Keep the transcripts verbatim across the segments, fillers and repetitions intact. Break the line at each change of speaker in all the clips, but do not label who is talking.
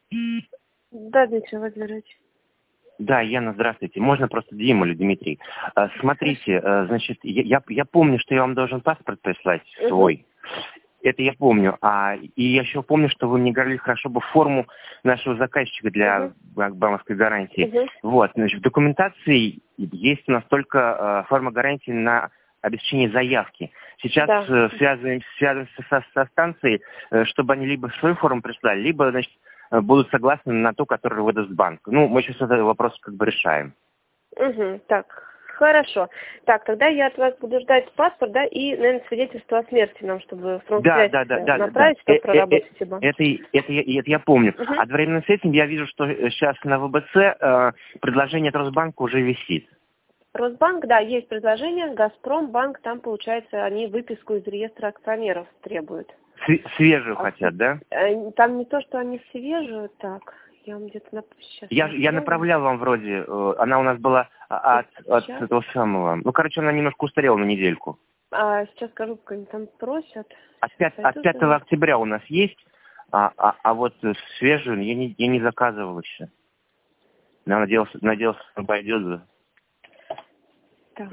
Да, Дмитрий Владимирович.
Да, Яна, здравствуйте. Можно просто Дима или Дмитрий? А, смотрите, а, значит, я, я, я помню, что я вам должен паспорт прислать свой. Угу. Это я помню. А, и я еще помню, что вы мне говорили, хорошо бы форму нашего заказчика для угу. банковской гарантии. Угу. Вот, значит, в документации есть у нас только а, форма гарантии на обеспечение заявки. Сейчас да. э, связываем, связываемся со, со станцией, э, чтобы они либо свою форму прислали, либо, значит, будут согласны на ту, которую выдаст банк. Ну, мы сейчас этот вопрос как бы решаем.
Угу, так, хорошо. Так, тогда я от вас буду ждать паспорт, да, и, наверное, свидетельство о смерти нам, чтобы в промсвязь
да, да, да,
направить,
да,
чтобы
да.
проработать
это,
его.
Это, это, это, это я помню. Угу. Одновременно с этим я вижу, что сейчас на ВБЦ э, предложение от Росбанка уже висит.
Росбанк, да, есть предложение. Газпромбанк, там, получается, они выписку из реестра акционеров требуют.
Свежую а, хотят, да?
Там не то, что они свежую, так, я вам где-то... Нап...
Я, я направлял вам вроде, она у нас была от, от этого самого... Ну, короче, она немножко устарела на недельку.
А сейчас скажу, как они там просят.
От, от пятого октября у нас есть, а, а, а вот свежую я не, я не заказывал еще. Я надеялся, надеялся, что пойдет.
Так.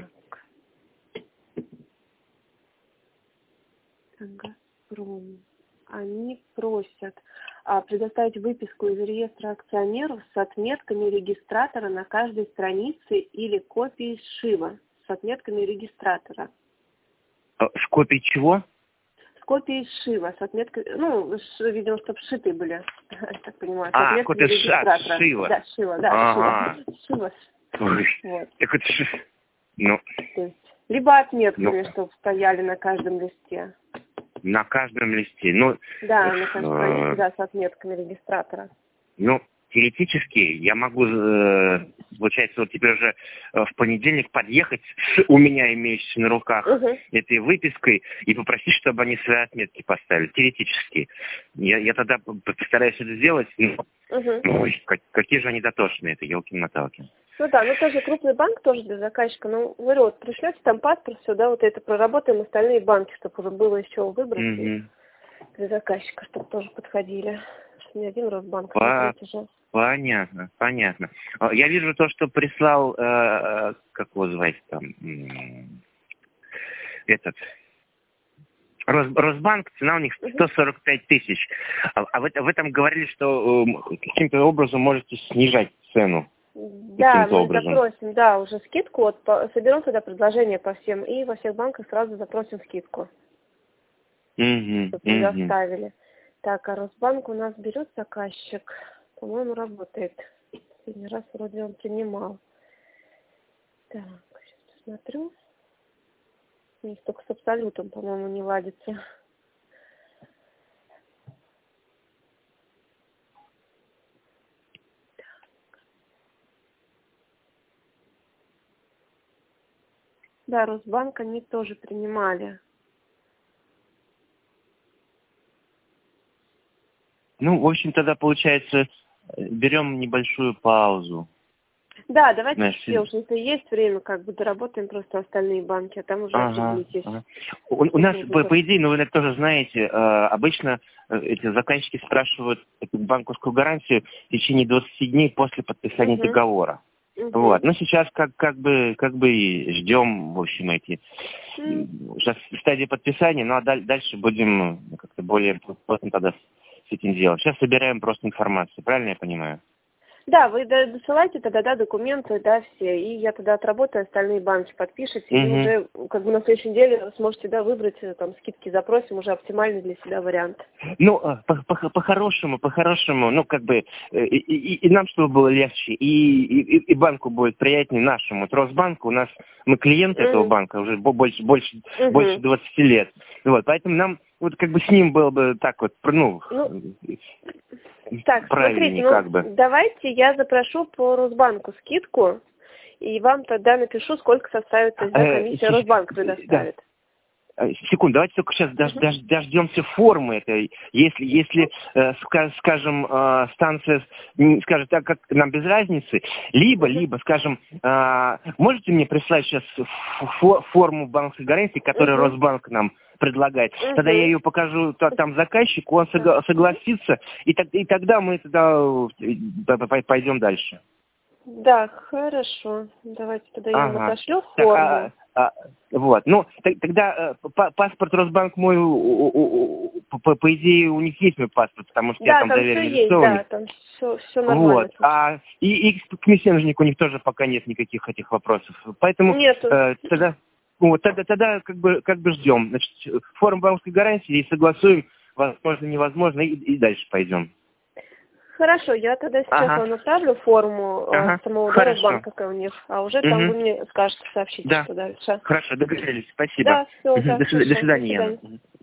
Газпром. Они просят а, предоставить выписку из реестра акционеров с отметками регистратора на каждой странице или копией сшива с отметками регистратора.
С копией чего?
С копией сшива, с отметкой, ну, ш, видимо, чтобы сшиты были, я так понимаю. С
а, копия регистратора. Шива.
Да, шива, да, ага. шива. шива. Вот.
Так это шив. Ну.
То есть, либо отметками,
ну.
чтобы стояли на каждом листе.
На каждом листе. Ну,
да, на каждой странице, да, с отметками регистратора.
Ну, теоретически я могу, э, получается, вот теперь уже э, в понедельник подъехать с у меня имеющейся на руках uh-huh. этой выпиской и попросить, чтобы они свои отметки поставили. Теоретически. Я, я тогда постараюсь это сделать. Но, uh-huh. ну, как, какие же они дотошные, это елки-моталки.
Ну да, ну тоже крупный банк, тоже для заказчика. Ну, говорю, вот пришлете там паспорт, все, да, вот это проработаем остальные банки, чтобы уже было из чего выбрать
mm-hmm.
для заказчика, чтобы тоже подходили. Что ни один Росбанк
По...
уже.
Понятно, понятно. Я вижу то, что прислал, э, как его звать там, этот, Рос, Росбанк, цена у них сто сорок пять тысяч. А, а в, в этом говорили, что э, каким-то образом можете снижать цену.
Да, мы образом. запросим, да, уже скидку, вот, по, соберем тогда предложение по всем, и во всех банках сразу запросим скидку.
Mm-hmm.
Чтобы mm-hmm. заставили. Так, а Росбанк у нас берет заказчик, по-моему, работает. Последний раз вроде он принимал. Так, сейчас посмотрю. Здесь только с Абсолютом, по-моему, не ладится. Да, Росбанк они тоже принимали.
Ну, в общем, тогда, получается, берем небольшую паузу.
Да, давайте
Знаешь,
все, уже если есть время, как бы доработаем просто остальные банки, а там уже
ага,
определитесь.
Ага. У, у нас, по, по идее, ну вы это тоже знаете, э, обычно э, эти заказчики спрашивают эту банковскую гарантию в течение двадцати дней после подписания угу. договора. Угу. Вот. Но сейчас как, как бы как бы и ждем, в общем, эти угу. сейчас в стадии подписания, ну а даль, дальше будем как-то более плотно тогда с этим делать. Сейчас собираем просто информацию, правильно я понимаю?
Да, вы досылайте тогда, да, документы, да, все, и я тогда отработаю, остальные банки подпишете, mm-hmm. и уже, как бы, на следующей неделе сможете, да, выбрать, там, скидки запросим, уже оптимальный для себя вариант.
Ну, по-хорошему, по-хорошему, ну, как бы, и, и, и нам, чтобы было легче, и, и, и банку будет приятнее нашему. Вот Росбанку, у нас, мы клиенты mm-hmm. этого банка уже больше, больше, mm-hmm. больше двадцати лет. Вот, поэтому нам, вот, как бы, с ним было бы так вот, ну... ну...
Так, смотрите, ну,
как бы.
давайте я запрошу по Росбанку скидку, и вам тогда напишу, сколько составит, то есть, да, комиссия Росбанк предоставит.
Да. Секунду, давайте только сейчас дож, дож, дождемся формы этой. Если, если э, скажем, э, станция скажет, так как нам без разницы, либо, либо, скажем, э, можете мне прислать сейчас фо форму банковской гарантии, которую uh-huh. Росбанк нам предлагать.
Угу.
Тогда я ее покажу там заказчику, он согла- согласится, и, так, и тогда мы тогда пойдем дальше.
Да, хорошо. Давайте тогда я ему
Ага.
отошлю
Так,
форму.
а, а, вот. Ну, т- тогда э, па- паспорт Росбанк мой, у- у- у- по, по идее, у них есть мой паспорт, потому что я
Да,
там
там все
доверенное
есть,
лицо у них.
да, там все, все нормально.
Вот. А и, и к мессенджернику у них тоже пока нет никаких этих вопросов. Поэтому
Нету.
э, тогда, ну, вот, тогда, тогда как бы как бы ждем. Значит, форму банковской гарантии и согласуем, возможно, невозможно, и, и дальше пойдем.
Хорошо, я тогда сейчас
Ага.
вам отправлю форму э,
Ага.
самого
Хорошо.
Росбанка, какая у них, а уже там
Мгм.
вы мне скажете, сообщите,
Да.
что дальше.
Хорошо, договорились. Спасибо.
Да, все,
Мгм.
да,
До, свид- до
хорошо.
свидания,
До свидания.
Яна. Мгм.